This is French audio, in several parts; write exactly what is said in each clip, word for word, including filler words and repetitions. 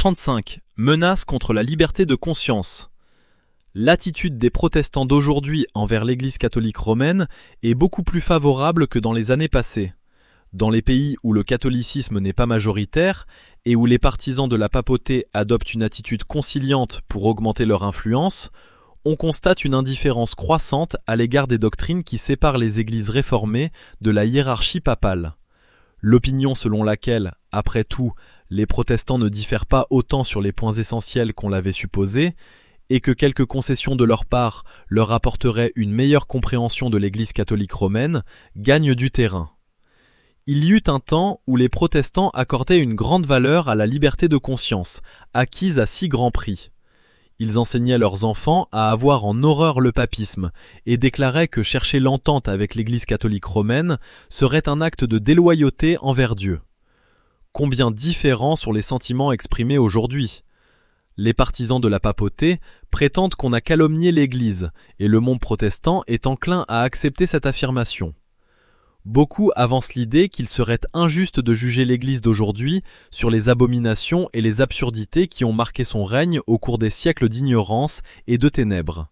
trente-cinq. Menace contre la liberté de conscience. L'attitude des protestants d'aujourd'hui envers l'Église catholique romaine est beaucoup plus favorable que dans les années passées. Dans les pays où le catholicisme n'est pas majoritaire et où les partisans de la papauté adoptent une attitude conciliante pour augmenter leur influence, on constate une indifférence croissante à l'égard des doctrines qui séparent les églises réformées de la hiérarchie papale. L'opinion selon laquelle, après tout, les protestants ne diffèrent pas autant sur les points essentiels qu'on l'avait supposé, et que quelques concessions de leur part leur apporteraient une meilleure compréhension de l'Église catholique romaine, gagne du terrain. Il y eut un temps où les protestants accordaient une grande valeur à la liberté de conscience, acquise à si grand prix. Ils enseignaient leurs enfants à avoir en horreur le papisme et déclaraient que chercher l'entente avec l'Église catholique romaine serait un acte de déloyauté envers Dieu. Combien différents sont les sentiments exprimés aujourd'hui. Les partisans de la papauté prétendent qu'on a calomnié l'Église et le monde protestant est enclin à accepter cette affirmation. Beaucoup avancent l'idée qu'il serait injuste de juger l'Église d'aujourd'hui sur les abominations et les absurdités qui ont marqué son règne au cours des siècles d'ignorance et de ténèbres.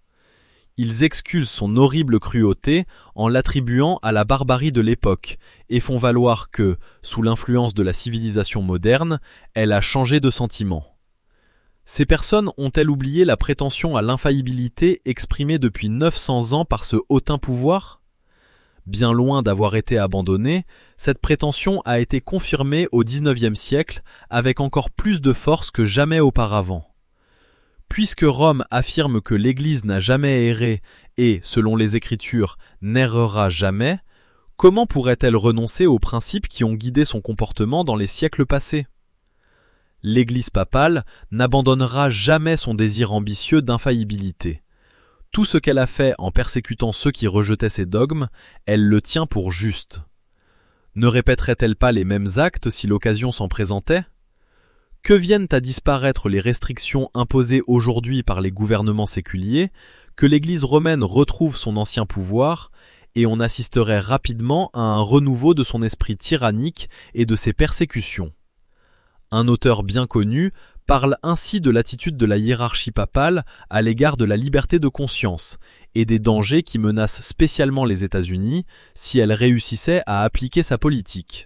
Ils excusent son horrible cruauté en l'attribuant à la barbarie de l'époque et font valoir que, sous l'influence de la civilisation moderne, elle a changé de sentiment. Ces personnes ont-elles oublié la prétention à l'infaillibilité exprimée depuis neuf cents ans par ce hautain pouvoir ? Bien loin d'avoir été abandonnée, cette prétention a été confirmée au dix-neuvième siècle avec encore plus de force que jamais auparavant. Puisque Rome affirme que l'Église n'a jamais erré et, selon les Écritures, n'errera jamais, comment pourrait-elle renoncer aux principes qui ont guidé son comportement dans les siècles passés ? L'Église papale n'abandonnera jamais son désir ambitieux d'infaillibilité. Tout ce qu'elle a fait en persécutant ceux qui rejetaient ses dogmes, elle le tient pour juste. Ne répéterait-elle pas les mêmes actes si l'occasion s'en présentait ? Que viennent à disparaître les restrictions imposées aujourd'hui par les gouvernements séculiers, que l'Église romaine retrouve son ancien pouvoir, et on assisterait rapidement à un renouveau de son esprit tyrannique et de ses persécutions. Un auteur bien connu parle ainsi de l'attitude de la hiérarchie papale à l'égard de la liberté de conscience et des dangers qui menacent spécialement les États-Unis si elle réussissait à appliquer sa politique.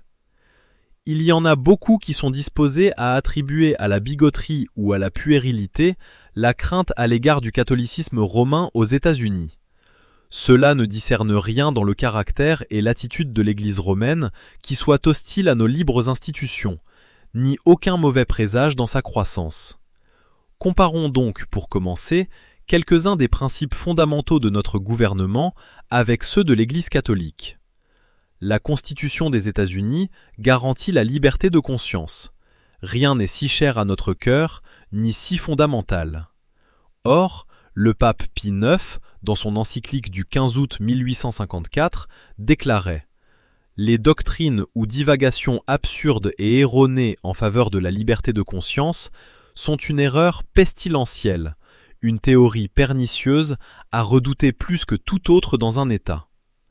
Il y en a beaucoup qui sont disposés à attribuer à la bigoterie ou à la puérilité la crainte à l'égard du catholicisme romain aux États-Unis. Ceux-là ne discernent rien dans le caractère et l'attitude de l'Église romaine qui soit hostile à nos libres institutions, ni aucun mauvais présage dans sa croissance. Comparons donc, pour commencer, quelques-uns des principes fondamentaux de notre gouvernement avec ceux de l'Église catholique. La Constitution des États-Unis garantit la liberté de conscience. Rien n'est si cher à notre cœur, ni si fondamental. Or, le pape Pie neuf, dans son encyclique du quinze août mille huit cent cinquante-quatre, déclarait « Les doctrines ou divagations absurdes et erronées en faveur de la liberté de conscience sont une erreur pestilentielle, une théorie pernicieuse à redouter plus que tout autre dans un État. »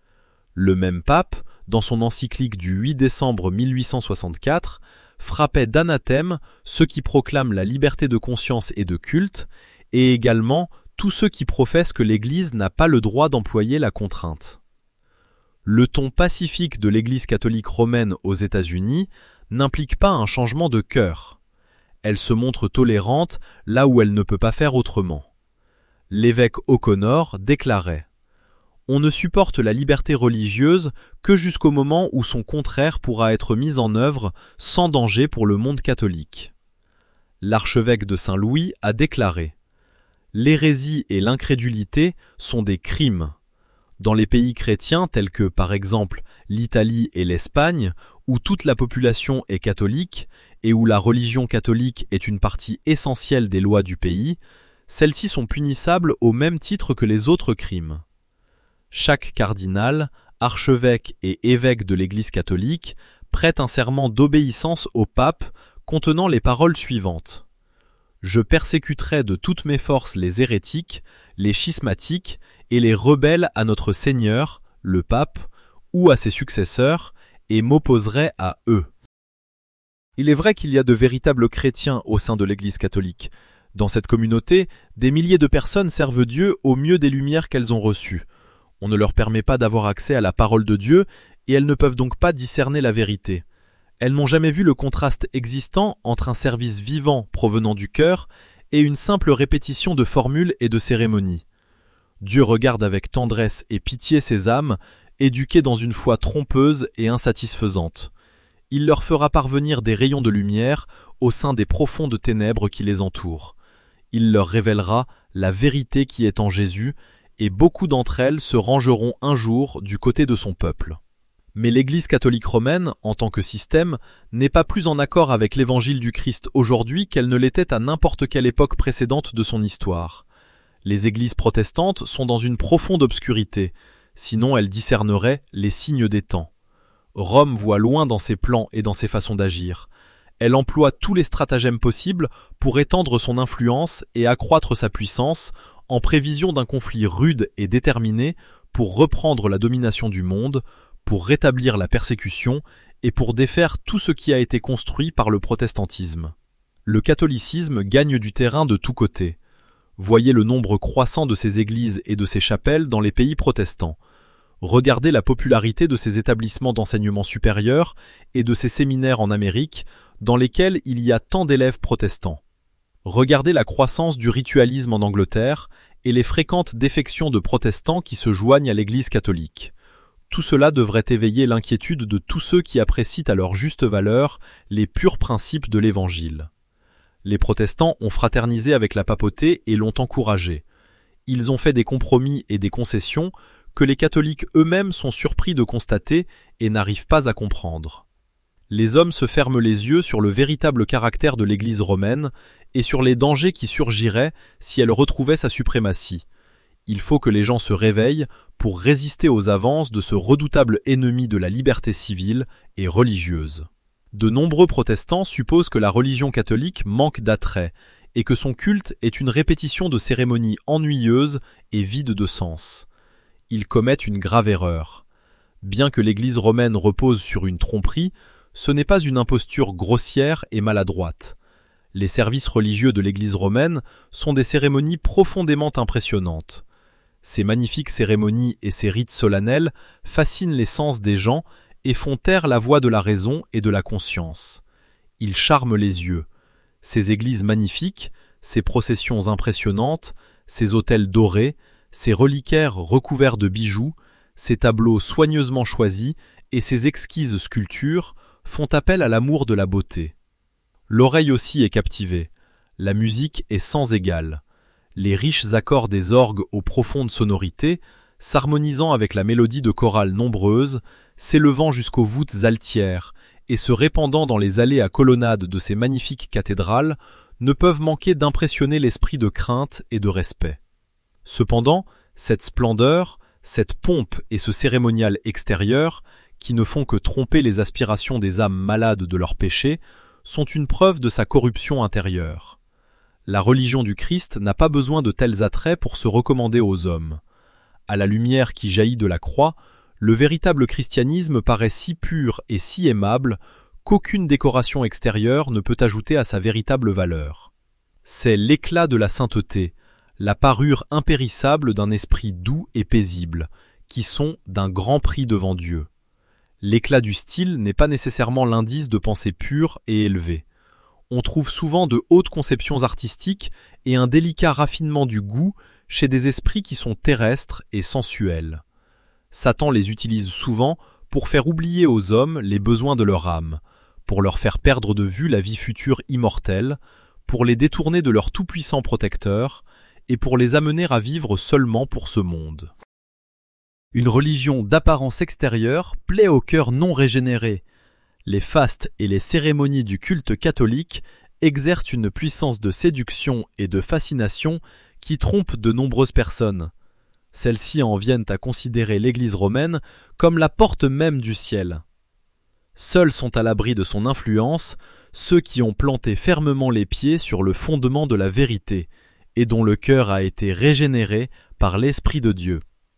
Le même pape, dans son encyclique du huit décembre mille huit cent soixante-quatre, frappait d'anathème ceux qui proclament la liberté de conscience et de culte, et également tous ceux qui professent que l'Église n'a pas le droit d'employer la contrainte. Le ton pacifique de l'Église catholique romaine aux États-Unis n'implique pas un changement de cœur. Elle se montre tolérante là où elle ne peut pas faire autrement. L'évêque O'Connor déclarait « On ne supporte la liberté religieuse que jusqu'au moment où son contraire pourra être mis en œuvre sans danger pour le monde catholique. » L'archevêque de Saint-Louis a déclaré « L'hérésie et l'incrédulité sont des crimes. Dans les pays chrétiens tels que, par exemple, l'Italie et l'Espagne, où toute la population est catholique et où la religion catholique est une partie essentielle des lois du pays, celles-ci sont punissables au même titre que les autres crimes. Chaque cardinal, archevêque et évêque de l'Église catholique prête un serment d'obéissance au pape contenant les paroles suivantes. « Je persécuterai de toutes mes forces les hérétiques, les schismatiques et les rebelles à notre Seigneur, le pape, ou à ses successeurs, et m'opposerai à eux. » Il est vrai qu'il y a de véritables chrétiens au sein de l'Église catholique. Dans cette communauté, des milliers de personnes servent Dieu au mieux des lumières qu'elles ont reçues. On ne leur permet pas d'avoir accès à la parole de Dieu et elles ne peuvent donc pas discerner la vérité. Elles n'ont jamais vu le contraste existant entre un service vivant provenant du cœur et une simple répétition de formules et de cérémonies. Dieu regarde avec tendresse et pitié ces âmes, éduquées dans une foi trompeuse et insatisfaisante. Il leur fera parvenir des rayons de lumière au sein des profondes ténèbres qui les entourent. Il leur révélera la vérité qui est en Jésus, et beaucoup d'entre elles se rangeront un jour du côté de son peuple. Mais l'Église catholique romaine, en tant que système, n'est pas plus en accord avec l'évangile du Christ aujourd'hui qu'elle ne l'était à n'importe quelle époque précédente de son histoire. Les églises protestantes sont dans une profonde obscurité, sinon elles discerneraient les signes des temps. Rome voit loin dans ses plans et dans ses façons d'agir. Elle emploie tous les stratagèmes possibles pour étendre son influence et accroître sa puissance en prévision d'un conflit rude et déterminé pour reprendre la domination du monde, pour rétablir la persécution et pour défaire tout ce qui a été construit par le protestantisme. Le catholicisme gagne du terrain de tous côtés. Voyez le nombre croissant de ses églises et de ses chapelles dans les pays protestants. Regardez la popularité de ces établissements d'enseignement supérieur et de ces séminaires en Amérique dans lesquels il y a tant d'élèves protestants. Regardez la croissance du ritualisme en Angleterre et les fréquentes défections de protestants qui se joignent à l'Église catholique. Tout cela devrait éveiller l'inquiétude de tous ceux qui apprécient à leur juste valeur les purs principes de l'Évangile. Les protestants ont fraternisé avec la papauté et l'ont encouragée. Ils ont fait des compromis et des concessions que les catholiques eux-mêmes sont surpris de constater et n'arrivent pas à comprendre. Les hommes se ferment les yeux sur le véritable caractère de l'Église romaine et sur les dangers qui surgiraient si elle retrouvait sa suprématie. Il faut que les gens se réveillent pour résister aux avances de ce redoutable ennemi de la liberté civile et religieuse. De nombreux protestants supposent que la religion catholique manque d'attrait et que son culte est une répétition de cérémonies ennuyeuses et vides de sens. Ils commettent une grave erreur. Bien que l'Église romaine repose sur une tromperie, ce n'est pas une imposture grossière et maladroite. Les services religieux de l'Église romaine sont des cérémonies profondément impressionnantes. Ces magnifiques cérémonies et ces rites solennels fascinent les sens des gens et font taire la voix de la raison et de la conscience. Ils charment les yeux. Ces églises magnifiques, ces processions impressionnantes, ces autels dorés, ces reliquaires recouverts de bijoux, ces tableaux soigneusement choisis et ces exquises sculptures font appel à l'amour de la beauté. L'oreille aussi est captivée. La musique est sans égale. Les riches accords des orgues aux profondes sonorités, s'harmonisant avec la mélodie de chorales nombreuses, s'élevant jusqu'aux voûtes altières et se répandant dans les allées à colonnades de ces magnifiques cathédrales, ne peuvent manquer d'impressionner l'esprit de crainte et de respect. Cependant, cette splendeur, cette pompe et ce cérémonial extérieur, qui ne font que tromper les aspirations des âmes malades de leurs péchés, sont une preuve de sa corruption intérieure. La religion du Christ n'a pas besoin de tels attraits pour se recommander aux hommes. À la lumière qui jaillit de la croix, le véritable christianisme paraît si pur et si aimable qu'aucune décoration extérieure ne peut ajouter à sa véritable valeur. C'est l'éclat de la sainteté, la parure impérissable d'un esprit doux et paisible, qui sont d'un grand prix devant Dieu. L'éclat du style n'est pas nécessairement l'indice de pensée pure et élevée. On trouve souvent de hautes conceptions artistiques et un délicat raffinement du goût chez des esprits qui sont terrestres et sensuels. Satan les utilise souvent pour faire oublier aux hommes les besoins de leur âme, pour leur faire perdre de vue la vie future immortelle, pour les détourner de leur tout-puissant protecteur et pour les amener à vivre seulement pour ce monde. Une religion d'apparence extérieure plaît au cœur non régénéré. Les fastes et les cérémonies du culte catholique exercent une puissance de séduction et de fascination qui trompe de nombreuses personnes. Celles-ci en viennent à considérer l'Église romaine comme la porte même du ciel. Seuls sont à l'abri de son influence ceux qui ont planté fermement les pieds sur le fondement de la vérité et dont le cœur a été régénéré par l'Esprit de Dieu.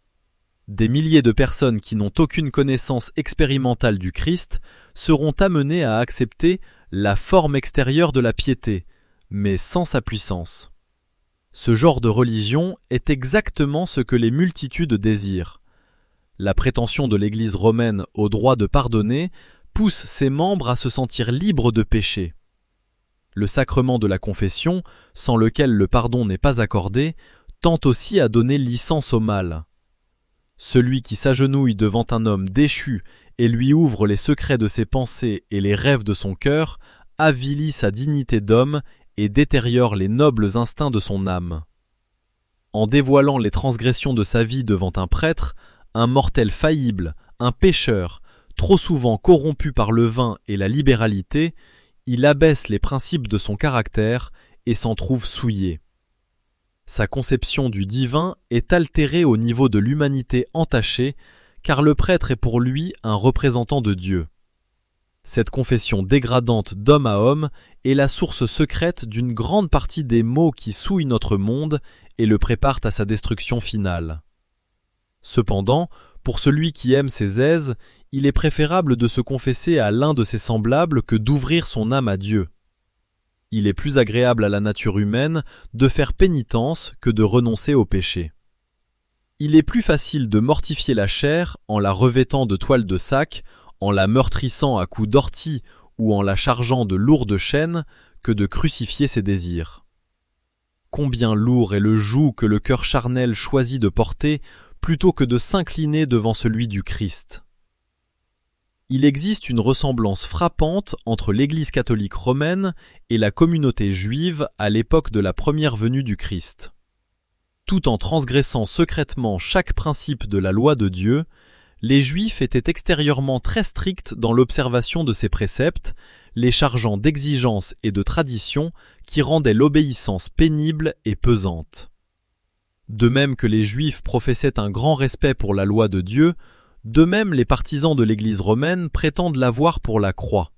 Des milliers de personnes qui n'ont aucune connaissance expérimentale du Christ seront amenées à accepter la forme extérieure de la piété, mais sans sa puissance. Ce genre de religion est exactement ce que les multitudes désirent. La prétention de l'Église romaine au droit de pardonner pousse ses membres à se sentir libres de péché. Le sacrement de la confession, sans lequel le pardon n'est pas accordé, tend aussi à donner licence au mal. Celui qui s'agenouille devant un homme déchu et lui ouvre les secrets de ses pensées et les rêves de son cœur avilit sa dignité d'homme et détériore les nobles instincts de son âme. En dévoilant les transgressions de sa vie devant un prêtre, un mortel faillible, un pécheur, trop souvent corrompu par le vin et la libéralité, il abaisse les principes de son caractère et s'en trouve souillé. Sa conception du divin est altérée au niveau de l'humanité entachée, car le prêtre est pour lui un représentant de Dieu. Cette confession dégradante d'homme à homme est la source secrète d'une grande partie des maux qui souillent notre monde et le préparent à sa destruction finale. Cependant, pour celui qui aime ses aises, il est préférable de se confesser à l'un de ses semblables que d'ouvrir son âme à Dieu. Il est plus agréable à la nature humaine de faire pénitence que de renoncer au péché. Il est plus facile de mortifier la chair en la revêtant de toile de sac, en la meurtrissant à coups d'ortie ou en la chargeant de lourdes chaînes, que de crucifier ses désirs. Combien lourd est le joug que le cœur charnel choisit de porter plutôt que de s'incliner devant celui du Christ. Il existe une ressemblance frappante entre l'Église catholique romaine et la communauté juive à l'époque de la première venue du Christ. Tout en transgressant secrètement chaque principe de la loi de Dieu, les Juifs étaient extérieurement très stricts dans l'observation de ces préceptes, les chargeant d'exigences et de traditions qui rendaient l'obéissance pénible et pesante. De même que les Juifs professaient un grand respect pour la loi de Dieu, de même les partisans de l'Église romaine prétendent l'avoir pour la croix.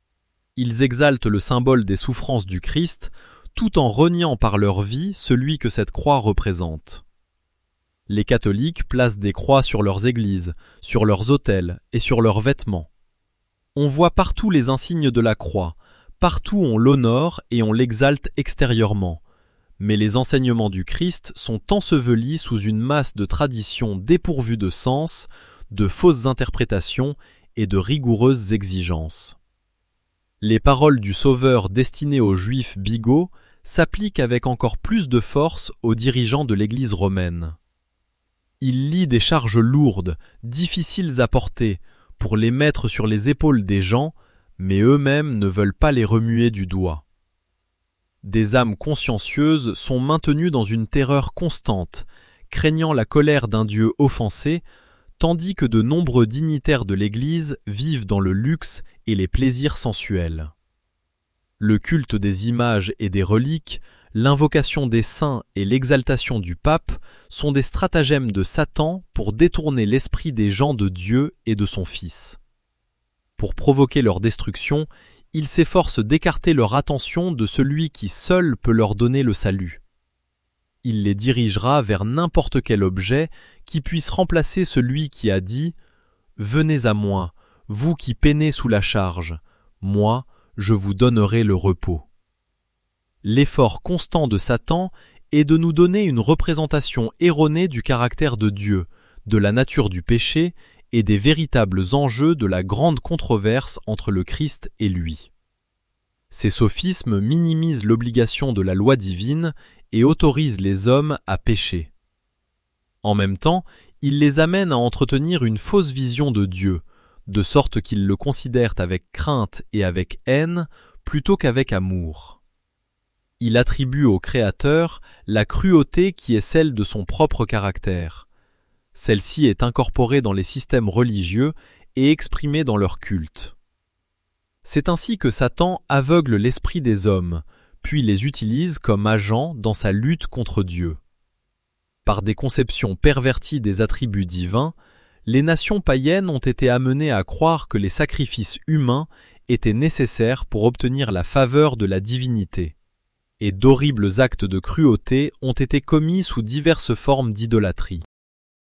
Ils exaltent le symbole des souffrances du Christ, tout en reniant par leur vie celui que cette croix représente. Les catholiques placent des croix sur leurs églises, sur leurs autels et sur leurs vêtements. On voit partout les insignes de la croix, partout on l'honore et on l'exalte extérieurement. Mais les enseignements du Christ sont ensevelis sous une masse de traditions dépourvues de sens, de fausses interprétations et de rigoureuses exigences. Les paroles du Sauveur destinées aux Juifs bigots s'appliquent avec encore plus de force aux dirigeants de l'Église romaine. Il lie des charges lourdes, difficiles à porter, pour les mettre sur les épaules des gens, mais eux-mêmes ne veulent pas les remuer du doigt. Des âmes consciencieuses sont maintenues dans une terreur constante, craignant la colère d'un Dieu offensé, tandis que de nombreux dignitaires de l'Église vivent dans le luxe et les plaisirs sensuels. Le culte des images et des reliques, l'invocation des saints et l'exaltation du pape sont des stratagèmes de Satan pour détourner l'esprit des gens de Dieu et de son Fils. Pour provoquer leur destruction, il s'efforce d'écarter leur attention de celui qui seul peut leur donner le salut. Il les dirigera vers n'importe quel objet qui puisse remplacer celui qui a dit « Venez à moi, vous qui peinez sous la charge, moi, je vous donnerai le repos. » L'effort constant de Satan est de nous donner une représentation erronée du caractère de Dieu, de la nature du péché et des véritables enjeux de la grande controverse entre le Christ et lui. Ces sophismes minimisent l'obligation de la loi divine et autorisent les hommes à pécher. En même temps, ils les amènent à entretenir une fausse vision de Dieu, de sorte qu'ils le considèrent avec crainte et avec haine plutôt qu'avec amour. Il attribue au Créateur la cruauté qui est celle de son propre caractère. Celle-ci est incorporée dans les systèmes religieux et exprimée dans leur culte. C'est ainsi que Satan aveugle l'esprit des hommes, puis les utilise comme agents dans sa lutte contre Dieu. Par des conceptions perverties des attributs divins, les nations païennes ont été amenées à croire que les sacrifices humains étaient nécessaires pour obtenir la faveur de la divinité, et d'horribles actes de cruauté ont été commis sous diverses formes d'idolâtrie.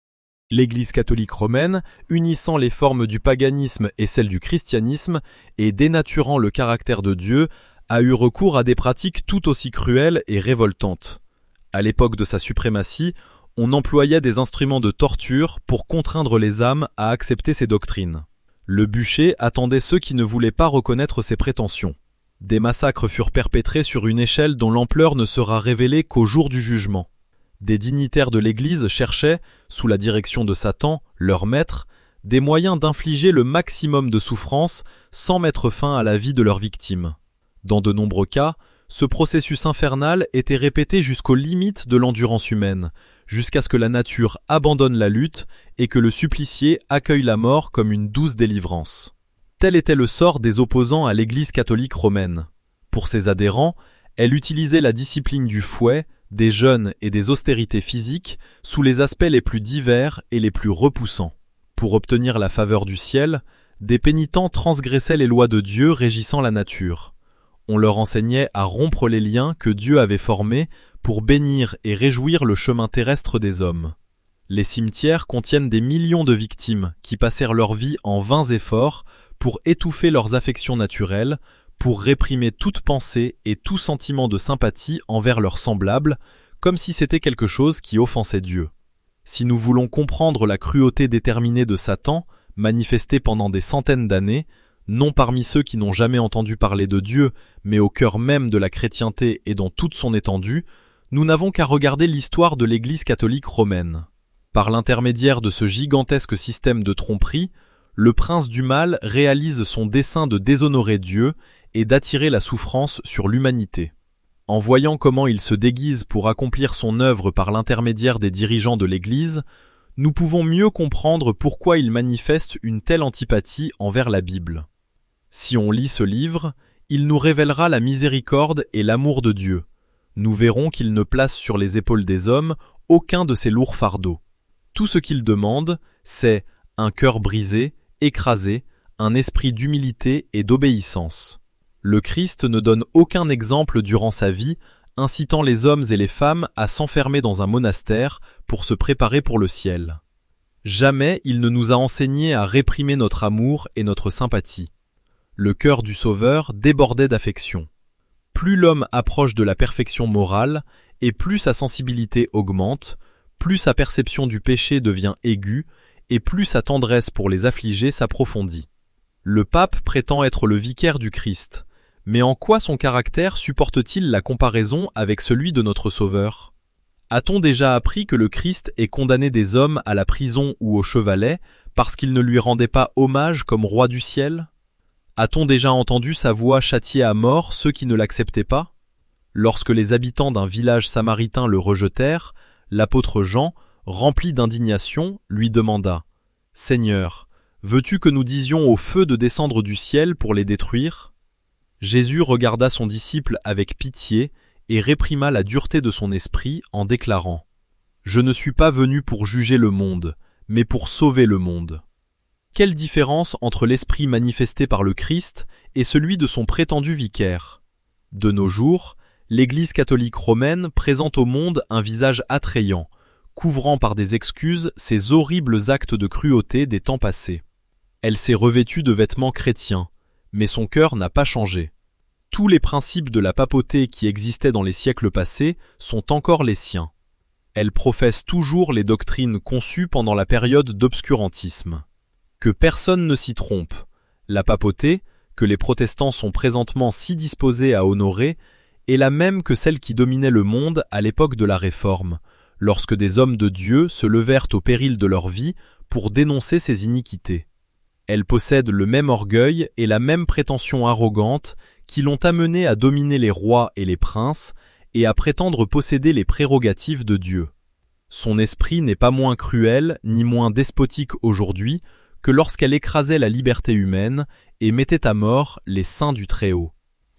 L'Église catholique romaine, unissant les formes du paganisme et celles du christianisme et dénaturant le caractère de Dieu, a eu recours à des pratiques tout aussi cruelles et révoltantes. À l'époque de sa suprématie, on employait des instruments de torture pour contraindre les âmes à accepter ses doctrines. Le bûcher attendait ceux qui ne voulaient pas reconnaître ses prétentions. Des massacres furent perpétrés sur une échelle dont l'ampleur ne sera révélée qu'au jour du jugement. Des dignitaires de l'Église cherchaient, sous la direction de Satan, leur maître, des moyens d'infliger le maximum de souffrance sans mettre fin à la vie de leurs victimes. Dans de nombreux cas, ce processus infernal était répété jusqu'aux limites de l'endurance humaine, jusqu'à ce que la nature abandonne la lutte et que le supplicié accueille la mort comme une douce délivrance. Tel était le sort des opposants à l'Église catholique romaine. Pour ses adhérents, elle utilisait la discipline du fouet, des jeûnes et des austérités physiques sous les aspects les plus divers et les plus repoussants. Pour obtenir la faveur du ciel, des pénitents transgressaient les lois de Dieu régissant la nature. On leur enseignait à rompre les liens que Dieu avait formés pour bénir et réjouir le chemin terrestre des hommes. Les cimetières contiennent des millions de victimes qui passèrent leur vie en vains efforts pour étouffer leurs affections naturelles, pour réprimer toute pensée et tout sentiment de sympathie envers leurs semblables, comme si c'était quelque chose qui offensait Dieu. Si nous voulons comprendre la cruauté déterminée de Satan, manifestée pendant des centaines d'années, non parmi ceux qui n'ont jamais entendu parler de Dieu, mais au cœur même de la chrétienté et dans toute son étendue, nous n'avons qu'à regarder l'histoire de l'Église catholique romaine. Par l'intermédiaire de ce gigantesque système de tromperie, le prince du mal réalise son dessein de déshonorer Dieu et d'attirer la souffrance sur l'humanité. En voyant comment il se déguise pour accomplir son œuvre par l'intermédiaire des dirigeants de l'Église, nous pouvons mieux comprendre pourquoi il manifeste une telle antipathie envers la Bible. Si on lit ce livre, il nous révélera la miséricorde et l'amour de Dieu. Nous verrons qu'il ne place sur les épaules des hommes aucun de ces lourds fardeaux. Tout ce qu'il demande, c'est un cœur brisé, écrasé, un esprit d'humilité et d'obéissance. Le Christ ne donne aucun exemple durant sa vie, incitant les hommes et les femmes à s'enfermer dans un monastère pour se préparer pour le ciel. Jamais il ne nous a enseigné à réprimer notre amour et notre sympathie. Le cœur du Sauveur débordait d'affection. Plus l'homme approche de la perfection morale, et plus sa sensibilité augmente, plus sa perception du péché devient aiguë, et plus sa tendresse pour les affligés s'approfondit. Le pape prétend être le vicaire du Christ. Mais en quoi son caractère supporte-t-il la comparaison avec celui de notre Sauveur ? A-t-on déjà appris que le Christ ait condamné des hommes à la prison ou au chevalet parce qu'ils ne lui rendaient pas hommage comme roi du ciel ? A-t-on déjà entendu sa voix châtier à mort ceux qui ne l'acceptaient pas ? Lorsque les habitants d'un village samaritain le rejetèrent, l'apôtre Jean, rempli d'indignation, lui demanda « Seigneur, veux-tu que nous disions au feu de descendre du ciel pour les détruire ?» Jésus regarda son disciple avec pitié et réprima la dureté de son esprit en déclarant « Je ne suis pas venu pour juger le monde, mais pour sauver le monde. » Quelle différence entre l'esprit manifesté par le Christ et celui de son prétendu vicaire ? De nos jours, l'Église catholique romaine présente au monde un visage attrayant, couvrant par des excuses ces horribles actes de cruauté des temps passés. Elle s'est revêtue de vêtements chrétiens, mais son cœur n'a pas changé. Tous les principes de la papauté qui existaient dans les siècles passés sont encore les siens. Elle professe toujours les doctrines conçues pendant la période d'obscurantisme. Que personne ne s'y trompe, la papauté, que les protestants sont présentement si disposés à honorer, est la même que celle qui dominait le monde à l'époque de la Réforme, lorsque des hommes de Dieu se levèrent au péril de leur vie pour dénoncer ces iniquités. Elle possède le même orgueil et la même prétention arrogante qui l'ont amené à dominer les rois et les princes et à prétendre posséder les prérogatives de Dieu. Son esprit n'est pas moins cruel ni moins despotique aujourd'hui que lorsqu'elle écrasait la liberté humaine et mettait à mort les saints du Très-Haut.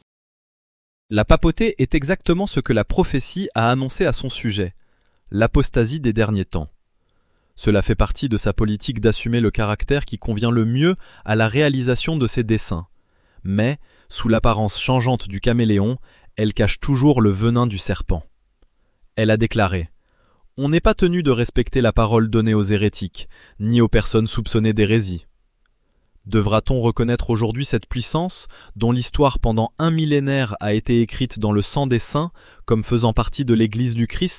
La papauté est exactement ce que la prophétie a annoncé à son sujet, l'apostasie des derniers temps. Cela fait partie de sa politique d'assumer le caractère qui convient le mieux à la réalisation de ses desseins. Mais, sous l'apparence changeante du caméléon, elle cache toujours le venin du serpent. Elle a déclaré « On n'est pas tenu de respecter la parole donnée aux hérétiques, ni aux personnes soupçonnées d'hérésie. Devra-t-on reconnaître aujourd'hui cette puissance, dont l'histoire pendant un millénaire a été écrite dans le sang des saints, comme faisant partie de l'Église du Christ ?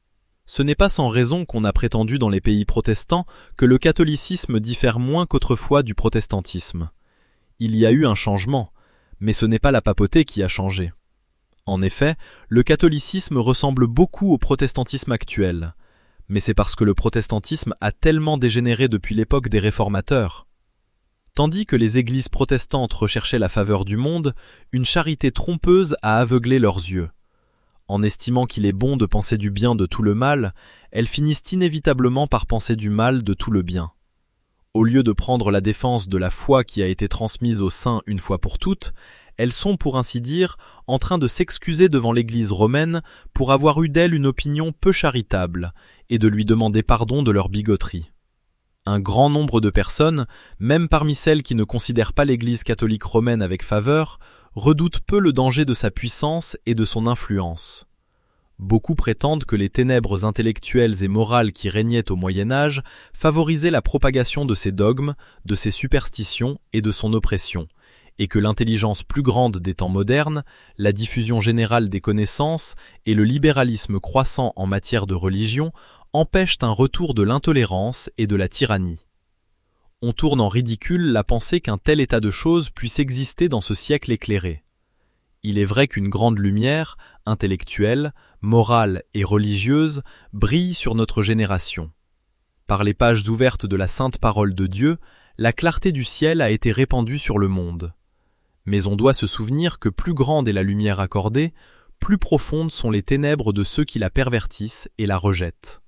Ce n'est pas sans raison qu'on a prétendu dans les pays protestants que le catholicisme diffère moins qu'autrefois du protestantisme. Il y a eu un changement, mais ce n'est pas la papauté qui a changé. En effet, le catholicisme ressemble beaucoup au protestantisme actuel, mais c'est parce que le protestantisme a tellement dégénéré depuis l'époque des réformateurs. Tandis que les églises protestantes recherchaient la faveur du monde, une charité trompeuse a aveuglé leurs yeux. En estimant qu'il est bon de penser du bien de tout le mal, elles finissent inévitablement par penser du mal de tout le bien. Au lieu de prendre la défense de la foi qui a été transmise aux saints une fois pour toutes, elles sont, pour ainsi dire, en train de s'excuser devant l'Église romaine pour avoir eu d'elle une opinion peu charitable et de lui demander pardon de leur bigoterie. Un grand nombre de personnes, même parmi celles qui ne considèrent pas l'Église catholique romaine avec faveur, redoutent peu le danger de sa puissance et de son influence. Beaucoup prétendent que les ténèbres intellectuelles et morales qui régnaient au Moyen-Âge favorisaient la propagation de ses dogmes, de ses superstitions et de son oppression, et que l'intelligence plus grande des temps modernes, la diffusion générale des connaissances et le libéralisme croissant en matière de religion empêchent un retour de l'intolérance et de la tyrannie. On tourne en ridicule la pensée qu'un tel état de choses puisse exister dans ce siècle éclairé. Il est vrai qu'une grande lumière, intellectuelle, morale et religieuse, brille sur notre génération. Par les pages ouvertes de la sainte parole de Dieu, la clarté du ciel a été répandue sur le monde. Mais on doit se souvenir que plus grande est la lumière accordée, plus profondes sont les ténèbres de ceux qui la pervertissent et la rejettent.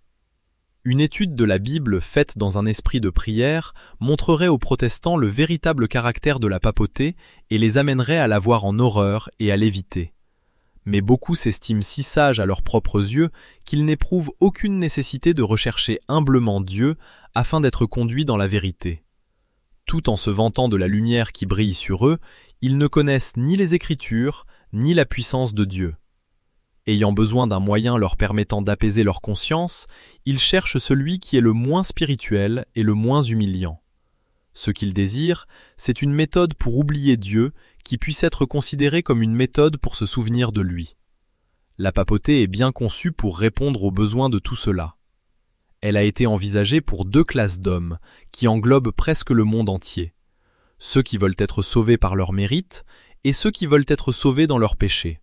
Une étude de la Bible faite dans un esprit de prière montrerait aux protestants le véritable caractère de la papauté et les amènerait à la voir en horreur et à l'éviter. Mais beaucoup s'estiment si sages à leurs propres yeux qu'ils n'éprouvent aucune nécessité de rechercher humblement Dieu afin d'être conduits dans la vérité. Tout en se vantant de la lumière qui brille sur eux, ils ne connaissent ni les Écritures, ni la puissance de Dieu. Ayant besoin d'un moyen leur permettant d'apaiser leur conscience, ils cherchent celui qui est le moins spirituel et le moins humiliant. Ce qu'ils désirent, c'est une méthode pour oublier Dieu qui puisse être considérée comme une méthode pour se souvenir de lui. La papauté est bien conçue pour répondre aux besoins de tout cela. Elle a été envisagée pour deux classes d'hommes, qui englobent presque le monde entier. Ceux qui veulent être sauvés par leur mérite et ceux qui veulent être sauvés dans leur péché.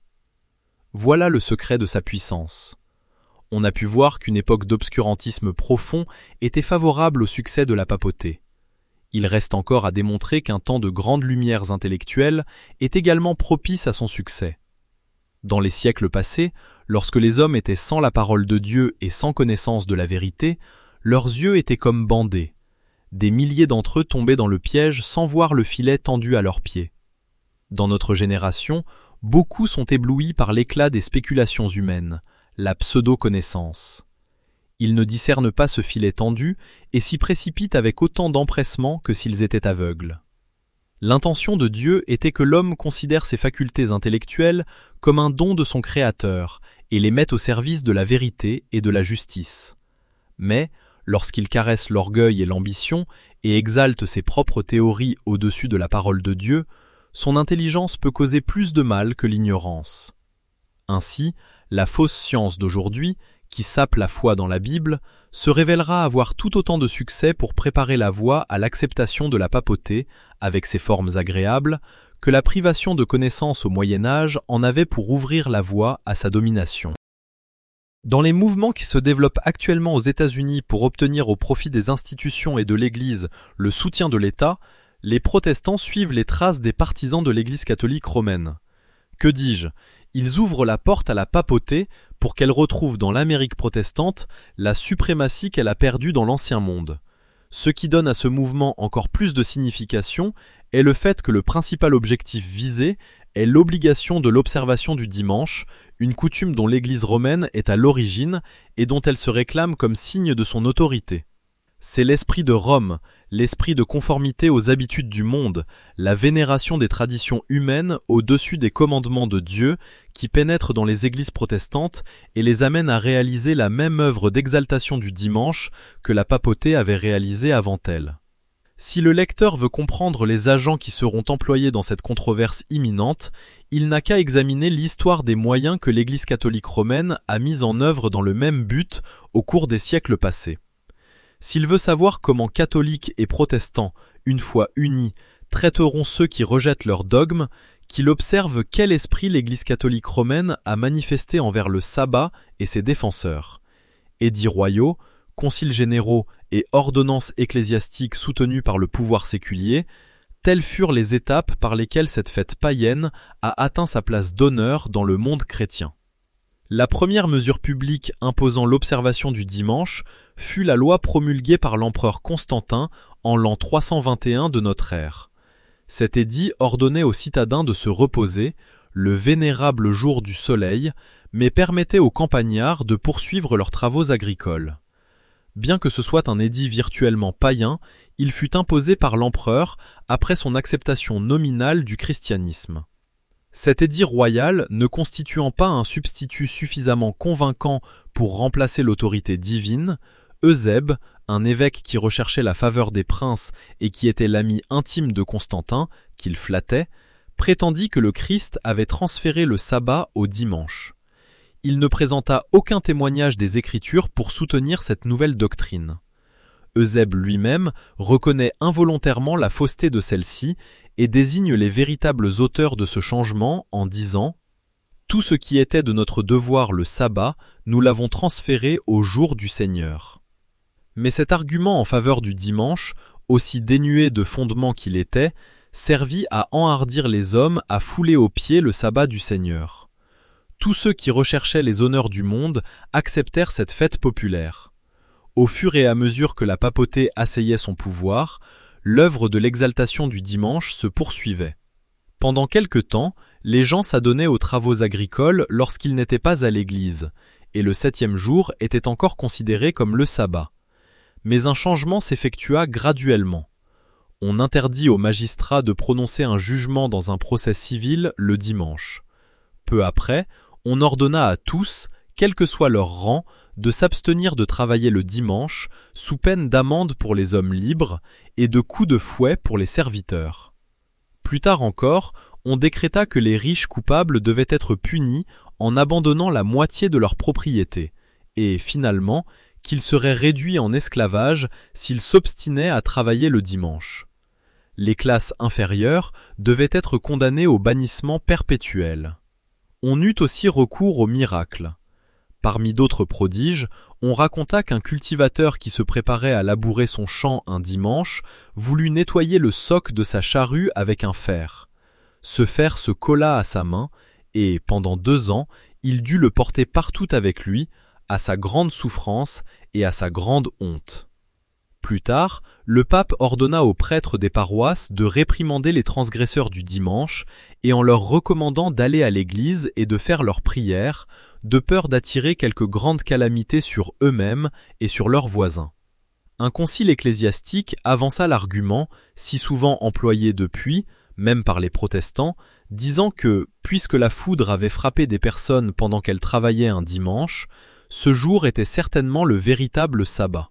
Voilà le secret de sa puissance. On a pu voir qu'une époque d'obscurantisme profond était favorable au succès de la papauté. Il reste encore à démontrer qu'un temps de grandes lumières intellectuelles est également propice à son succès. Dans les siècles passés, lorsque les hommes étaient sans la parole de Dieu et sans connaissance de la vérité, leurs yeux étaient comme bandés. Des milliers d'entre eux tombaient dans le piège sans voir le filet tendu à leurs pieds. Dans notre génération, beaucoup sont éblouis par l'éclat des spéculations humaines, la pseudo-connaissance. Ils ne discernent pas ce filet tendu et s'y précipitent avec autant d'empressement que s'ils étaient aveugles. L'intention de Dieu était que l'homme considère ses facultés intellectuelles comme un don de son Créateur et les mette au service de la vérité et de la justice. Mais, lorsqu'il caresse l'orgueil et l'ambition et exalte ses propres théories au-dessus de la parole de Dieu, son intelligence peut causer plus de mal que l'ignorance. Ainsi, la fausse science d'aujourd'hui, qui sape la foi dans la Bible, se révélera avoir tout autant de succès pour préparer la voie à l'acceptation de la papauté, avec ses formes agréables, que la privation de connaissances au Moyen-Âge en avait pour ouvrir la voie à sa domination. Dans les mouvements qui se développent actuellement aux États-Unis pour obtenir au profit des institutions et de l'Église le soutien de l'État, les protestants suivent les traces des partisans de l'Église catholique romaine. Que dis-je ? Ils ouvrent la porte à la papauté pour qu'elle retrouve dans l'Amérique protestante la suprématie qu'elle a perdue dans l'Ancien Monde. Ce qui donne à ce mouvement encore plus de signification est le fait que le principal objectif visé est l'obligation de l'observation du dimanche, une coutume dont l'Église romaine est à l'origine et dont elle se réclame comme signe de son autorité. C'est l'esprit de Rome, l'esprit de conformité aux habitudes du monde, la vénération des traditions humaines au-dessus des commandements de Dieu qui pénètrent dans les églises protestantes et les amènent à réaliser la même œuvre d'exaltation du dimanche que la papauté avait réalisée avant elle. Si le lecteur veut comprendre les agents qui seront employés dans cette controverse imminente, il n'a qu'à examiner l'histoire des moyens que l'Église catholique romaine a mis en œuvre dans le même but au cours des siècles passés. S'il veut savoir comment catholiques et protestants, une fois unis, traiteront ceux qui rejettent leurs dogmes, qu'il observe quel esprit l'Église catholique romaine a manifesté envers le sabbat et ses défenseurs. Édits royaux, conciles généraux et ordonnances ecclésiastiques soutenues par le pouvoir séculier, telles furent les étapes par lesquelles cette fête païenne a atteint sa place d'honneur dans le monde chrétien. La première mesure publique imposant l'observation du dimanche fut la loi promulguée par l'empereur Constantin en l'an trois cent vingt et un de notre ère. Cet édit ordonnait aux citadins de se reposer, le vénérable jour du soleil, mais permettait aux campagnards de poursuivre leurs travaux agricoles. Bien que ce soit un édit virtuellement païen, il fut imposé par l'empereur après son acceptation nominale du christianisme. Cet édit royal, ne constituant pas un substitut suffisamment convaincant pour remplacer l'autorité divine, Eusèbe, un évêque qui recherchait la faveur des princes et qui était l'ami intime de Constantin, qu'il flattait, prétendit que le Christ avait transféré le sabbat au dimanche. Il ne présenta aucun témoignage des Écritures pour soutenir cette nouvelle doctrine. Eusèbe lui-même reconnaît involontairement la fausseté de celle-ci et désigne les véritables auteurs de ce changement en disant « Tout ce qui était de notre devoir le sabbat, nous l'avons transféré au jour du Seigneur. » Mais cet argument en faveur du dimanche, aussi dénué de fondement qu'il était, servit à enhardir les hommes à fouler aux pieds le sabbat du Seigneur. Tous ceux qui recherchaient les honneurs du monde acceptèrent cette fête populaire. Au fur et à mesure que la papauté asseyait son pouvoir, l'œuvre de l'exaltation du dimanche se poursuivait. Pendant quelque temps, les gens s'adonnaient aux travaux agricoles lorsqu'ils n'étaient pas à l'église, et le septième jour était encore considéré comme le sabbat. Mais un changement s'effectua graduellement. On interdit aux magistrats de prononcer un jugement dans un procès civil le dimanche. Peu après, on ordonna à tous, quel que soit leur rang, de s'abstenir de travailler le dimanche, sous peine d'amende pour les hommes libres et de coups de fouet pour les serviteurs. Plus tard encore, on décréta que les riches coupables devaient être punis en abandonnant la moitié de leurs propriétés, et finalement, qu'ils seraient réduits en esclavage s'ils s'obstinaient à travailler le dimanche. Les classes inférieures devaient être condamnées au bannissement perpétuel. On eut aussi recours aux miracles. Parmi d'autres prodiges, on raconta qu'un cultivateur qui se préparait à labourer son champ un dimanche voulut nettoyer le soc de sa charrue avec un fer. Ce fer se colla à sa main et, pendant deux ans, il dut le porter partout avec lui, à sa grande souffrance et à sa grande honte. Plus tard, le pape ordonna aux prêtres des paroisses de réprimander les transgresseurs du dimanche et en leur recommandant d'aller à l'église et de faire leurs prières, de peur d'attirer quelques grandes calamités sur eux-mêmes et sur leurs voisins. Un concile ecclésiastique avança l'argument, si souvent employé depuis, même par les protestants, disant que, puisque la foudre avait frappé des personnes pendant qu'elles travaillaient un dimanche, ce jour était certainement le véritable sabbat.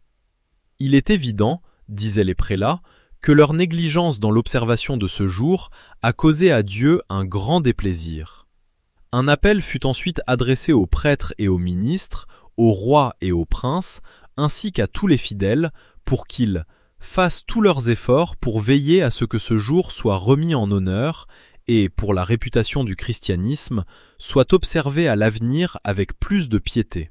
Il est évident, disaient les prélats, que leur négligence dans l'observation de ce jour a causé à Dieu un grand déplaisir. Un appel fut ensuite adressé aux prêtres et aux ministres, aux rois et aux princes, ainsi qu'à tous les fidèles, pour qu'ils fassent tous leurs efforts pour veiller à ce que ce jour soit remis en honneur et, pour la réputation du christianisme, soit observé à l'avenir avec plus de piété.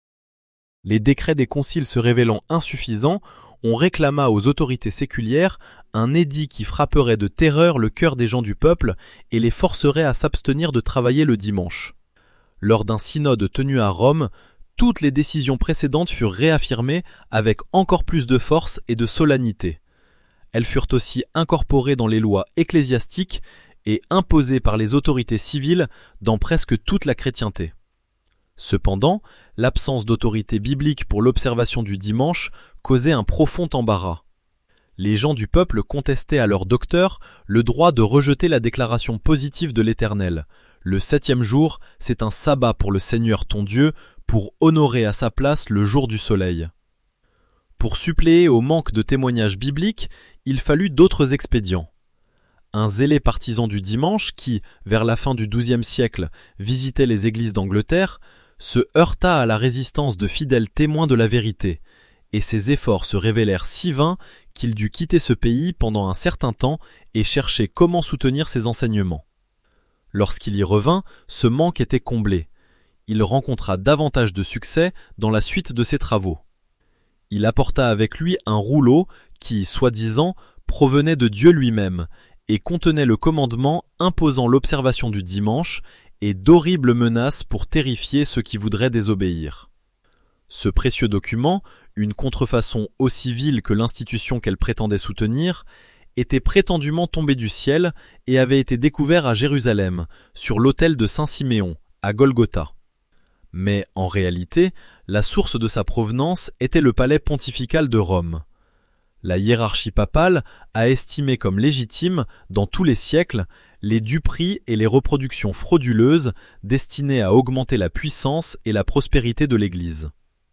Les décrets des conciles se révélant insuffisants, on réclama aux autorités séculières un édit qui frapperait de terreur le cœur des gens du peuple et les forcerait à s'abstenir de travailler le dimanche. Lors d'un synode tenu à Rome, toutes les décisions précédentes furent réaffirmées avec encore plus de force et de solennité. Elles furent aussi incorporées dans les lois ecclésiastiques et imposées par les autorités civiles dans presque toute la chrétienté. Cependant, l'absence d'autorité biblique pour l'observation du dimanche causait un profond embarras. Les gens du peuple contestaient à leur docteur le droit de rejeter la déclaration positive de l'Éternel. Le septième jour, c'est un sabbat pour le Seigneur ton Dieu, pour honorer à sa place le jour du soleil. Pour suppléer au manque de témoignages bibliques, il fallut d'autres expédients. Un zélé partisan du dimanche qui, vers la fin du douzième siècle, visitait les églises d'Angleterre, se heurta à la résistance de fidèles témoins de la vérité, et ses efforts se révélèrent si vains qu'il dut quitter ce pays pendant un certain temps et chercher comment soutenir ses enseignements. Lorsqu'il y revint, ce manque était comblé. Il rencontra davantage de succès dans la suite de ses travaux. Il apporta avec lui un rouleau qui, soi-disant, provenait de Dieu lui-même et contenait le commandement imposant l'observation du dimanche et d'horribles menaces pour terrifier ceux qui voudraient désobéir. Ce précieux document, une contrefaçon aussi vile que l'institution qu'elle prétendait soutenir, était prétendument tombé du ciel et avait été découvert à Jérusalem, sur l'autel de Saint-Siméon, à Golgotha. Mais en réalité, la source de sa provenance était le palais pontifical de Rome. La hiérarchie papale a estimé comme légitimes, dans tous les siècles, les duperies et les reproductions frauduleuses destinées à augmenter la puissance et la prospérité de l'Église.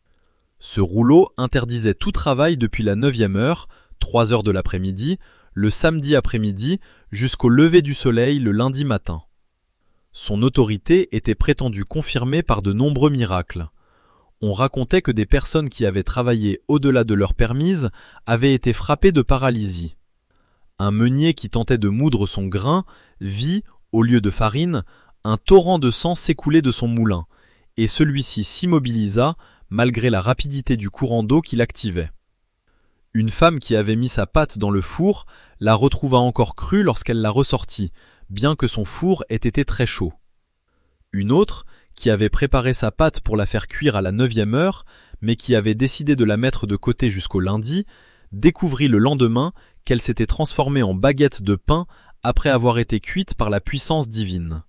Ce rouleau interdisait tout travail depuis la neuvième heure, trois heures de l'après-midi, le samedi après-midi, jusqu'au lever du soleil le lundi matin. Son autorité était prétendue confirmée par de nombreux miracles. On racontait que des personnes qui avaient travaillé au-delà de l'heure permise avaient été frappées de paralysie. Un meunier qui tentait de moudre son grain vit, au lieu de farine, un torrent de sang s'écouler de son moulin, et celui-ci s'immobilisa malgré la rapidité du courant d'eau qui l'activait. Une femme qui avait mis sa pâte dans le four la retrouva encore crue lorsqu'elle la ressortit, bien que son four ait été très chaud. Une autre, qui avait préparé sa pâte pour la faire cuire à la neuvième heure, mais qui avait décidé de la mettre de côté jusqu'au lundi, découvrit le lendemain qu'elle s'était transformée en baguette de pain après avoir été cuite par la puissance divine.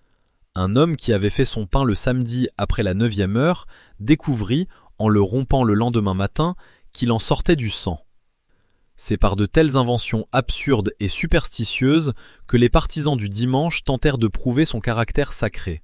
Un homme qui avait fait son pain le samedi après la neuvième heure découvrit, en le rompant le lendemain matin, qu'il en sortait du sang. C'est par de telles inventions absurdes et superstitieuses que les partisans du dimanche tentèrent de prouver son caractère sacré.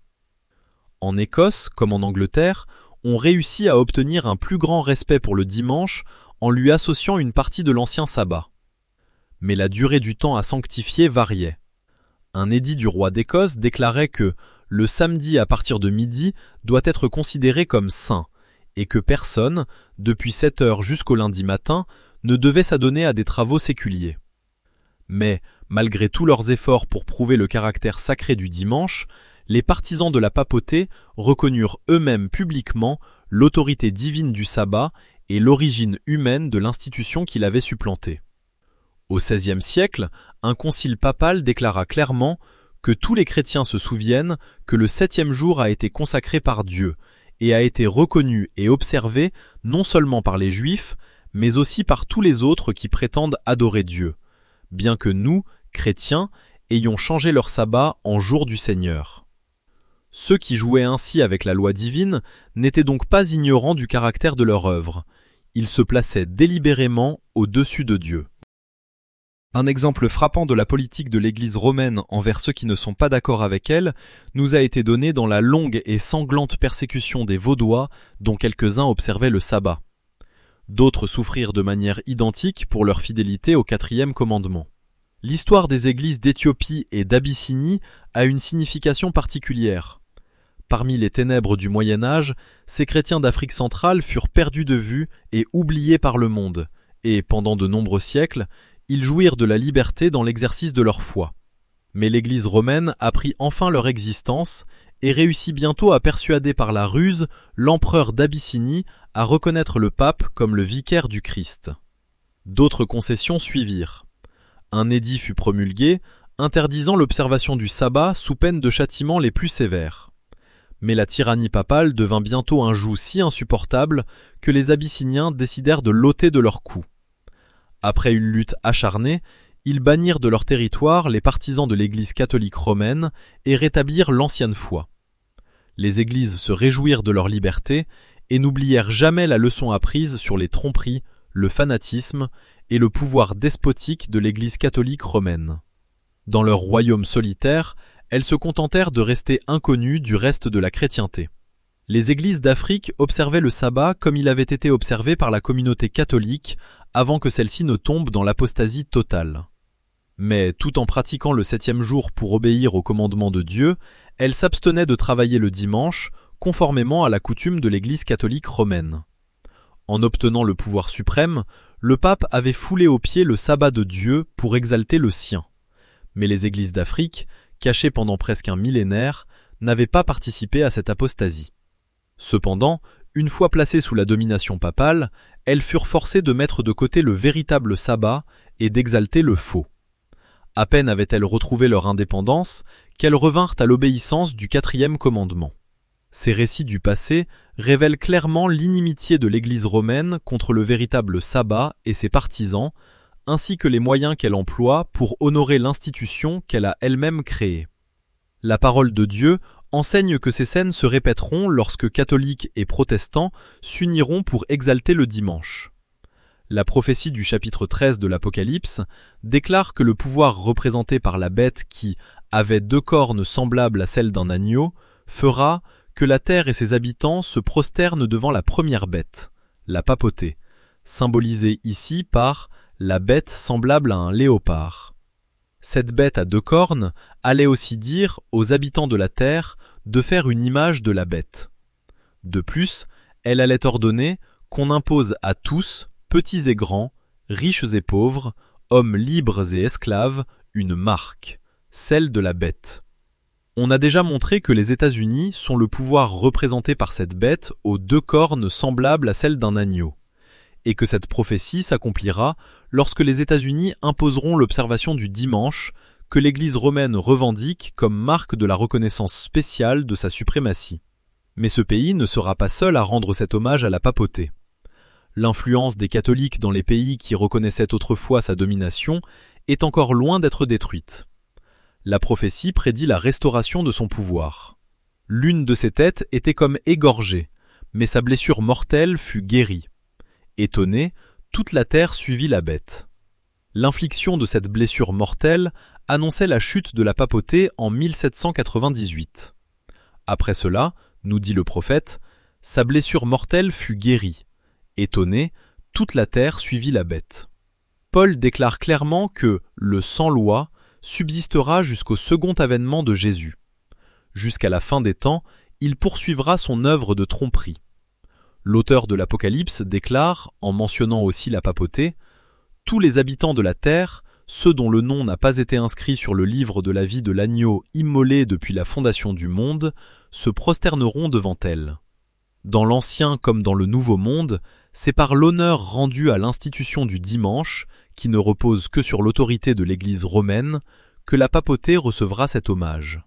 En Écosse, comme en Angleterre, on réussit à obtenir un plus grand respect pour le dimanche en lui associant une partie de l'ancien sabbat. Mais la durée du temps à sanctifier variait. Un édit du roi d'Écosse déclarait que le samedi à partir de midi doit être considéré comme saint, et que personne, depuis sept heures jusqu'au lundi matin, ne devait s'adonner à des travaux séculiers. Mais, malgré tous leurs efforts pour prouver le caractère sacré du dimanche, les partisans de la papauté reconnurent eux-mêmes publiquement l'autorité divine du sabbat et l'origine humaine de l'institution qui l'avait supplantée. Au seizième siècle, un concile papal déclara clairement que tous les chrétiens se souviennent que le septième jour a été consacré par Dieu et a été reconnu et observé non seulement par les Juifs, mais aussi par tous les autres qui prétendent adorer Dieu, bien que nous, chrétiens, ayons changé leur sabbat en jour du Seigneur. Ceux qui jouaient ainsi avec la loi divine n'étaient donc pas ignorants du caractère de leur œuvre. Ils se plaçaient délibérément au-dessus de Dieu. Un exemple frappant de la politique de l'Église romaine envers ceux qui ne sont pas d'accord avec elle nous a été donné dans la longue et sanglante persécution des Vaudois dont quelques-uns observaient le sabbat. D'autres souffrirent de manière identique pour leur fidélité au quatrième commandement. L'histoire des églises d'Éthiopie et d'Abyssinie a une signification particulière. Parmi les ténèbres du Moyen Âge, ces chrétiens d'Afrique centrale furent perdus de vue et oubliés par le monde, et pendant de nombreux siècles, ils jouirent de la liberté dans l'exercice de leur foi. Mais l'Église romaine apprit enfin leur existence et réussit bientôt à persuader par la ruse l'empereur d'Abyssinie à reconnaître le pape comme le vicaire du Christ. D'autres concessions suivirent. Un édit fut promulgué, interdisant l'observation du sabbat sous peine de châtiments les plus sévères. Mais la tyrannie papale devint bientôt un joug si insupportable que les Abyssiniens décidèrent de l'ôter de leur cou. Après une lutte acharnée, ils bannirent de leur territoire les partisans de l'Église catholique romaine et rétablirent l'ancienne foi. Les églises se réjouirent de leur liberté et n'oublièrent jamais la leçon apprise sur les tromperies, le fanatisme et le pouvoir despotique de l'Église catholique romaine. Dans leur royaume solitaire, elles se contentèrent de rester inconnues du reste de la chrétienté. Les églises d'Afrique observaient le sabbat comme il avait été observé par la communauté catholique avant que celle-ci ne tombe dans l'apostasie totale. Mais tout en pratiquant le septième jour pour obéir aux commandements de Dieu, elles s'abstenaient de travailler le dimanche, conformément à la coutume de l'Église catholique romaine. En obtenant le pouvoir suprême, le pape avait foulé aux pieds le sabbat de Dieu pour exalter le sien. Mais les églises d'Afrique, cachées pendant presque un millénaire, n'avaient pas participé à cette apostasie. Cependant, une fois placées sous la domination papale, elles furent forcées de mettre de côté le véritable sabbat et d'exalter le faux. À peine avaient-elles retrouvé leur indépendance qu'elles revinrent à l'obéissance du quatrième commandement. Ces récits du passé révèlent clairement l'inimitié de l'Église romaine contre le véritable sabbat et ses partisans, ainsi que les moyens qu'elle emploie pour honorer l'institution qu'elle a elle-même créée. La parole de Dieu enseigne que ces scènes se répéteront lorsque catholiques et protestants s'uniront pour exalter le dimanche. La prophétie du chapitre treize de l'Apocalypse déclare que le pouvoir représenté par la bête qui avait deux cornes semblables à celles d'un agneau fera que la terre et ses habitants se prosternent devant la première bête, la papauté, symbolisée ici par la bête semblable à un léopard. Cette bête à deux cornes allait aussi dire aux habitants de la terre de faire une image de la bête. De plus, elle allait ordonner qu'on impose à tous, petits et grands, riches et pauvres, hommes libres et esclaves, une marque, celle de la bête. On a déjà montré que les États-Unis sont le pouvoir représenté par cette bête aux deux cornes semblables à celles d'un agneau, et que cette prophétie s'accomplira lorsque les États-Unis imposeront l'observation du dimanche que l'Église romaine revendique comme marque de la reconnaissance spéciale de sa suprématie. Mais ce pays ne sera pas seul à rendre cet hommage à la papauté. L'influence des catholiques dans les pays qui reconnaissaient autrefois sa domination est encore loin d'être détruite. La prophétie prédit la restauration de son pouvoir. L'une de ses têtes était comme égorgée, mais sa blessure mortelle fut guérie. Étonnée, toute la terre suivit la bête. L'infliction de cette blessure mortelle annonçait la chute de la papauté en mille sept cent quatre-vingt-dix-huit. Après cela, nous dit le prophète, sa blessure mortelle fut guérie. Étonné, toute la terre suivit la bête. Paul déclare clairement que le sans-loi subsistera jusqu'au second avènement de Jésus. Jusqu'à la fin des temps, il poursuivra son œuvre de tromperie. L'auteur de l'Apocalypse déclare, en mentionnant aussi la papauté, « Tous les habitants de la terre, ceux dont le nom n'a pas été inscrit sur le livre de la vie de l'agneau immolé depuis la fondation du monde, se prosterneront devant elle. » Dans l'Ancien comme dans le Nouveau Monde, c'est par l'honneur rendu à l'institution du dimanche, qui ne repose que sur l'autorité de l'Église romaine, que la papauté recevra cet hommage.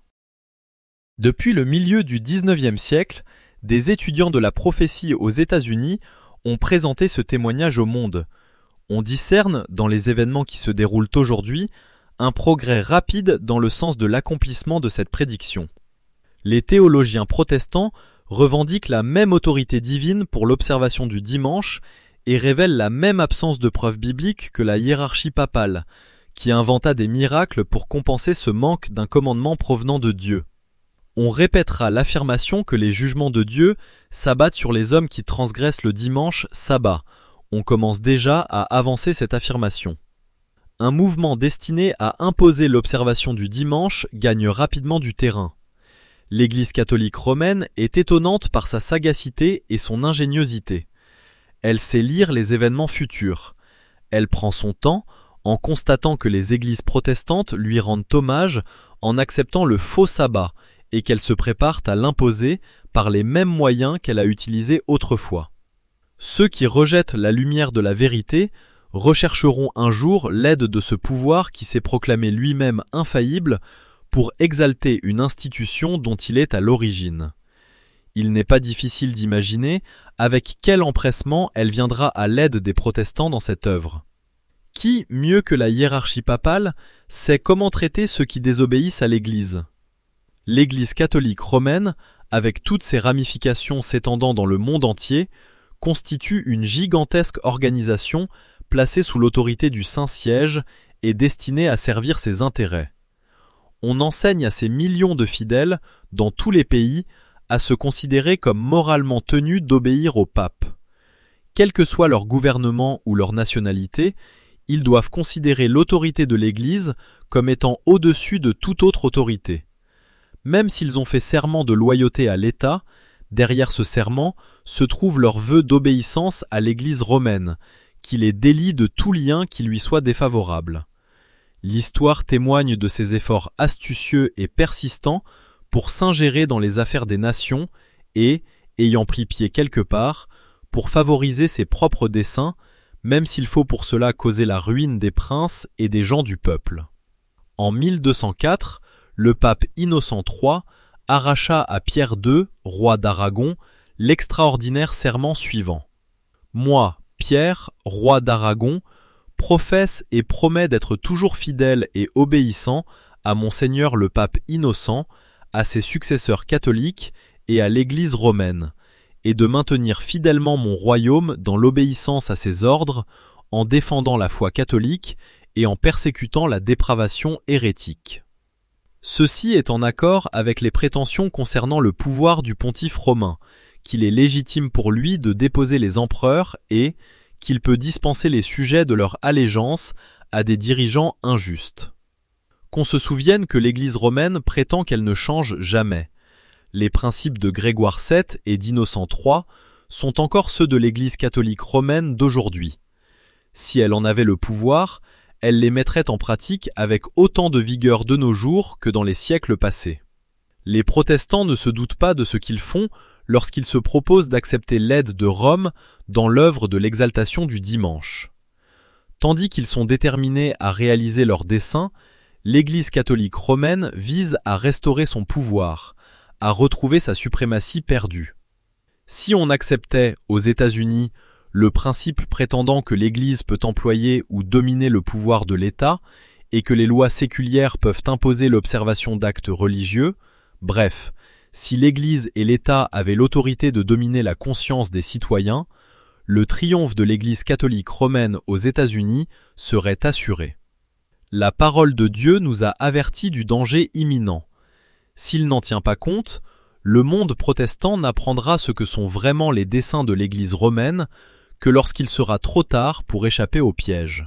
Depuis le milieu du dix-neuvième siècle, des étudiants de la prophétie aux États-Unis ont présenté ce témoignage au monde. On discerne, dans les événements qui se déroulent aujourd'hui, un progrès rapide dans le sens de l'accomplissement de cette prédiction. Les théologiens protestants revendiquent la même autorité divine pour l'observation du dimanche et révèlent la même absence de preuves bibliques que la hiérarchie papale, qui inventa des miracles pour compenser ce manque d'un commandement provenant de Dieu. On répétera l'affirmation que les jugements de Dieu s'abattent sur les hommes qui transgressent le dimanche sabbat. On commence déjà à avancer cette affirmation. Un mouvement destiné à imposer l'observation du dimanche gagne rapidement du terrain. L'Église catholique romaine est étonnante par sa sagacité et son ingéniosité. Elle sait lire les événements futurs. Elle prend son temps en constatant que les églises protestantes lui rendent hommage en acceptant le faux sabbat et qu'elles se préparent à l'imposer par les mêmes moyens qu'elle a utilisés autrefois. Ceux qui rejettent la lumière de la vérité rechercheront un jour l'aide de ce pouvoir qui s'est proclamé lui-même infaillible pour exalter une institution dont il est à l'origine. Il n'est pas difficile d'imaginer avec quel empressement elle viendra à l'aide des protestants dans cette œuvre. Qui, mieux que la hiérarchie papale, sait comment traiter ceux qui désobéissent à l'Église ? L'Église catholique romaine, avec toutes ses ramifications s'étendant dans le monde entier, constitue une gigantesque organisation placée sous l'autorité du Saint-Siège et destinée à servir ses intérêts. On enseigne à ces millions de fidèles, dans tous les pays, à se considérer comme moralement tenus d'obéir au pape. Quel que soit leur gouvernement ou leur nationalité, ils doivent considérer l'autorité de l'Église comme étant au-dessus de toute autre autorité. Même s'ils ont fait serment de loyauté à l'État, derrière ce serment se trouve leur vœu d'obéissance à l'Église romaine, qui les délie de tout lien qui lui soit défavorable. L'histoire témoigne de ses efforts astucieux et persistants pour s'ingérer dans les affaires des nations et, ayant pris pied quelque part, pour favoriser ses propres desseins, même s'il faut pour cela causer la ruine des princes et des gens du peuple. En mille deux cent quatre, le pape Innocent trois arracha à Pierre deux, roi d'Aragon, l'extraordinaire serment suivant. « Moi, Pierre, roi d'Aragon, professe et promets d'être toujours fidèle et obéissant à Monseigneur le pape Innocent, à ses successeurs catholiques et à l'Église romaine, et de maintenir fidèlement mon royaume dans l'obéissance à ses ordres, en défendant la foi catholique et en persécutant la dépravation hérétique. » Ceci est en accord avec les prétentions concernant le pouvoir du pontife romain, qu'il est légitime pour lui de déposer les empereurs et qu'il peut dispenser les sujets de leur allégeance à des dirigeants injustes. Qu'on se souvienne que l'Église romaine prétend qu'elle ne change jamais. Les principes de Grégoire sept et d'Innocent trois sont encore ceux de l'Église catholique romaine d'aujourd'hui. Si elle en avait le pouvoir, elle les mettrait en pratique avec autant de vigueur de nos jours que dans les siècles passés. Les protestants ne se doutent pas de ce qu'ils font lorsqu'ils se proposent d'accepter l'aide de Rome dans l'œuvre de l'exaltation du dimanche. Tandis qu'ils sont déterminés à réaliser leurs desseins, l'Église catholique romaine vise à restaurer son pouvoir, à retrouver sa suprématie perdue. Si on acceptait, aux États-Unis, le principe prétendant que l'Église peut employer ou dominer le pouvoir de l'État et que les lois séculières peuvent imposer l'observation d'actes religieux, bref, si l'Église et l'État avaient l'autorité de dominer la conscience des citoyens, le triomphe de l'Église catholique romaine aux États-Unis serait assuré. La parole de Dieu nous a avertis du danger imminent. S'il n'en tient pas compte, le monde protestant n'apprendra ce que sont vraiment les desseins de l'Église romaine que lorsqu'il sera trop tard pour échapper au piège.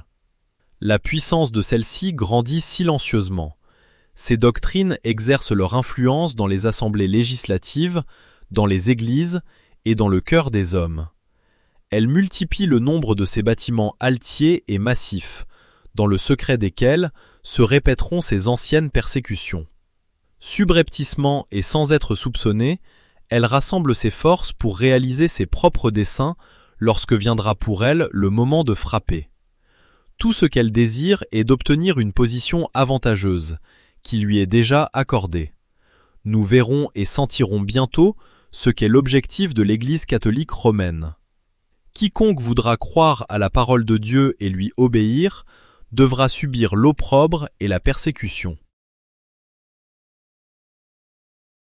La puissance de celle-ci grandit silencieusement. Ces doctrines exercent leur influence dans les assemblées législatives, dans les églises et dans le cœur des hommes. Elles multiplient le nombre de ces bâtiments altiers et massifs, dans le secret desquels se répéteront ces anciennes persécutions. Subrepticement et sans être soupçonnée, elle rassemble ses forces pour réaliser ses propres desseins lorsque viendra pour elle le moment de frapper. Tout ce qu'elle désire est d'obtenir une position avantageuse, qui lui est déjà accordée. Nous verrons et sentirons bientôt ce qu'est l'objectif de l'Église catholique romaine. Quiconque voudra croire à la parole de Dieu et lui obéir devra subir l'opprobre et la persécution.